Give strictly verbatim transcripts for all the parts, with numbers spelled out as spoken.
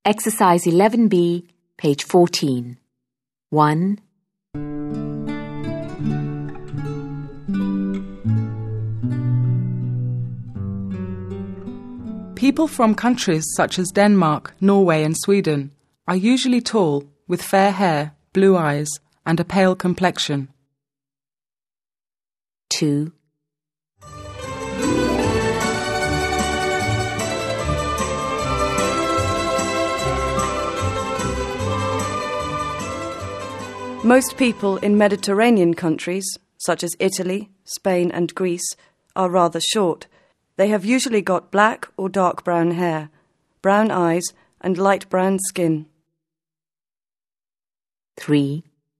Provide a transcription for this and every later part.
Exercise eleven B, page fourteen. one. People from countries such as Denmark, Norway and Sweden are usually tall, with fair hair, blue eyes and a pale complexion. two. Most people in Mediterranean countries, such as Italy, Spain and Greece, are rather short. They have usually got black or dark brown hair, brown eyes and light brown skin. three.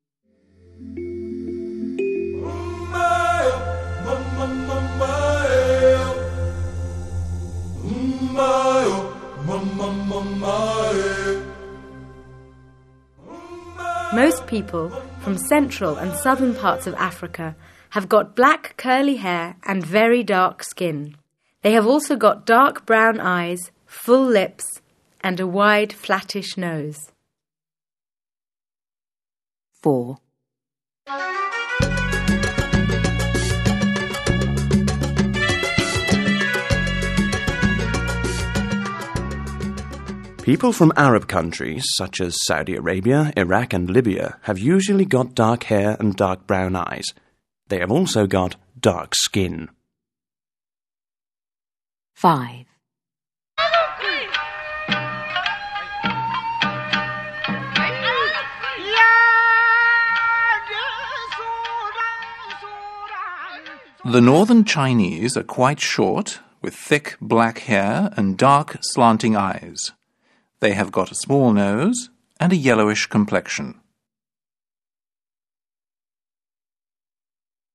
Most people from central and southern parts of Africa have got black curly hair and very dark skin. They have also got dark brown eyes, full lips, and a wide flattish nose. four. People from Arab countries, such as Saudi Arabia, Iraq and Libya, have usually got dark hair and dark brown eyes. They have also got dark skin. five. The northern Chinese are quite short, with thick black hair and dark slanting eyes. They have got a small nose and a yellowish complexion.